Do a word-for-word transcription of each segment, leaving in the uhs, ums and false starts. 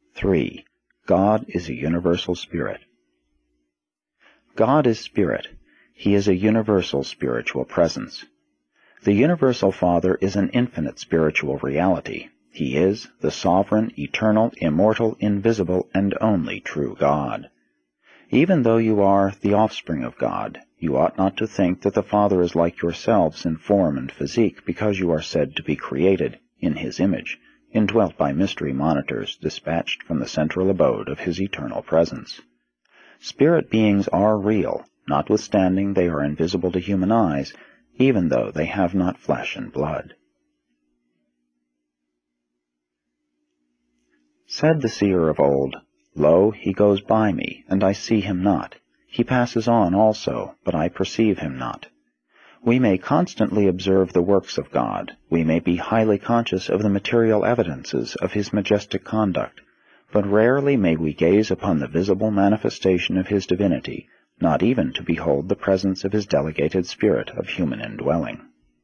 Three. God is a universal spirit. God is spirit. He is a universal spiritual presence. The universal Father is an infinite spiritual reality. He is the sovereign, eternal, immortal, invisible, and only true God. Even though you are the offspring of God, you ought not to think that the Father is like yourselves in form and physique because you are said to be created in His image, indwelt by mystery monitors dispatched from the central abode of His eternal presence. Spirit beings are real, notwithstanding they are invisible to human eyes, even though they have not flesh and blood. Said the seer of old, Lo, he goes by me, and I see him not. He passes on also, but I perceive him not. We may constantly observe the works of God. We may be highly conscious of the material evidences of His majestic conduct, but rarely may we gaze upon the visible manifestation of His divinity, not even to behold the presence of His delegated spirit of human indwelling.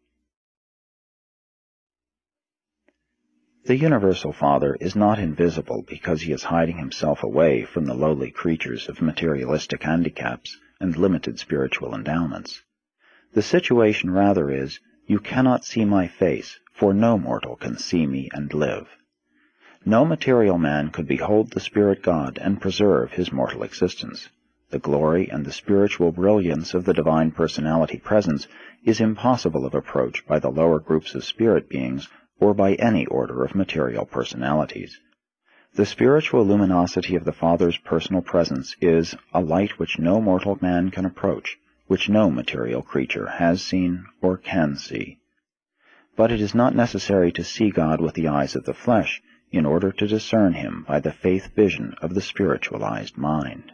The universal Father is not invisible because He is hiding Himself away from the lowly creatures of materialistic handicaps and limited spiritual endowments. The situation rather is, you cannot see my face, for no mortal can see me and live. No material man could behold the Spirit God and preserve his mortal existence. The glory and the spiritual brilliance of the divine personality presence is impossible of approach by the lower groups of spirit beings or by any order of material personalities. The spiritual luminosity of the Father's personal presence is a light which no mortal man can approach, which no material creature has seen or can see. But it is not necessary to see God with the eyes of the flesh in order to discern Him by the faith vision of the spiritualized mind.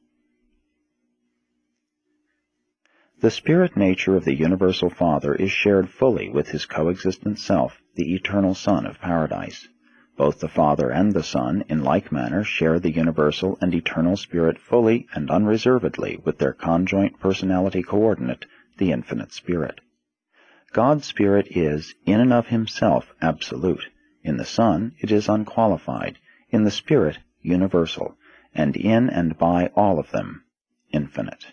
The spirit nature of the universal Father is shared fully with His coexistent self, the eternal Son of Paradise. Both the Father and the Son, in like manner, share the universal and eternal Spirit fully and unreservedly with their conjoint personality coordinate, the infinite Spirit. God's Spirit is, in and of Himself, absolute. In the Son, it is unqualified. In the Spirit, universal. And in and by all of them, infinite.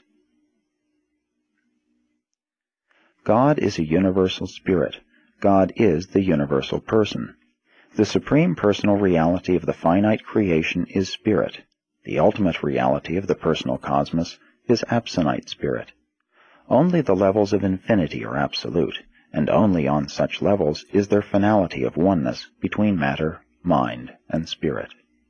God is a universal Spirit. God is the universal person. The supreme personal reality of the finite creation is spirit. The ultimate reality of the personal cosmos is absonite spirit. Only the levels of infinity are absolute, and only on such levels is there finality of oneness between matter, mind, and spirit.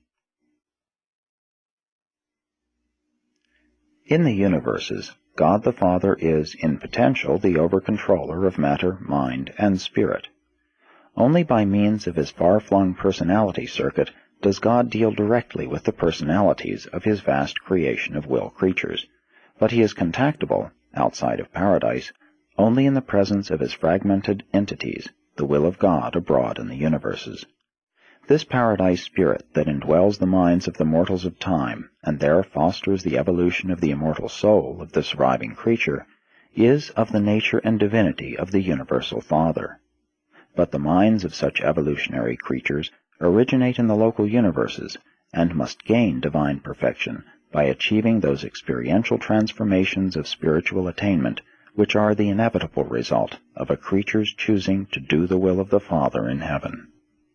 In the universes, God the Father is, in potential, the over-controller of matter, mind, and spirit. Only by means of His far-flung personality circuit does God deal directly with the personalities of His vast creation of will creatures, but He is contactable, outside of paradise, only in the presence of His fragmented entities, the will of God abroad in the universes. This paradise spirit that indwells the minds of the mortals of time, and there fosters the evolution of the immortal soul of the surviving creature, is of the nature and divinity of the universal Father. But the minds of such evolutionary creatures originate in the local universes, and must gain divine perfection by achieving those experiential transformations of spiritual attainment which are the inevitable result of a creature's choosing to do the will of the Father in heaven.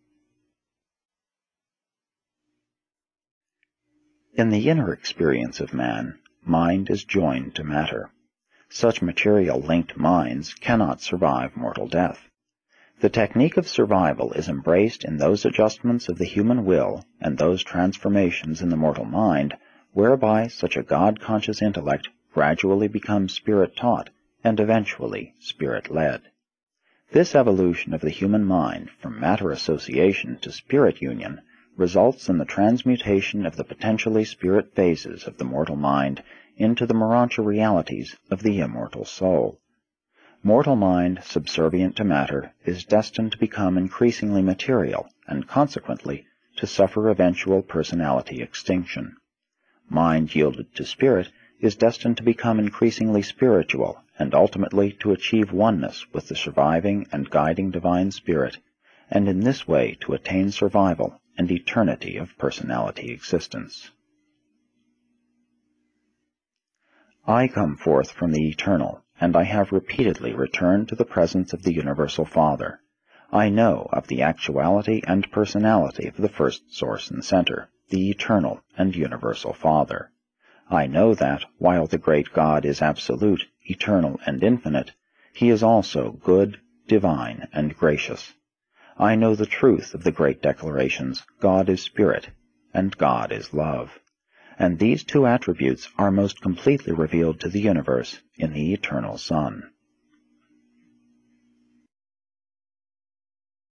In the inner experience of man, mind is joined to matter. Such material-linked minds cannot survive mortal death. The technique of survival is embraced in those adjustments of the human will and those transformations in the mortal mind whereby such a God-conscious intellect gradually becomes spirit-taught and eventually spirit-led. This evolution of the human mind from matter association to spirit union results in the transmutation of the potentially spirit phases of the mortal mind into the Morancha realities of the immortal soul. Mortal mind, subservient to matter, is destined to become increasingly material, and consequently to suffer eventual personality extinction. Mind yielded to spirit is destined to become increasingly spiritual, and ultimately to achieve oneness with the surviving and guiding divine spirit, and in this way to attain survival and eternity of personality existence. I come forth from the eternal, and I have repeatedly returned to the presence of the Universal Father. I know of the actuality and personality of the first source and center, the eternal and universal Father. I know that, while the great God is absolute, eternal, and infinite, he is also good, divine, and gracious. I know the truth of the great declarations, God is spirit, and God is love. And these two attributes are most completely revealed to the universe in the eternal Son.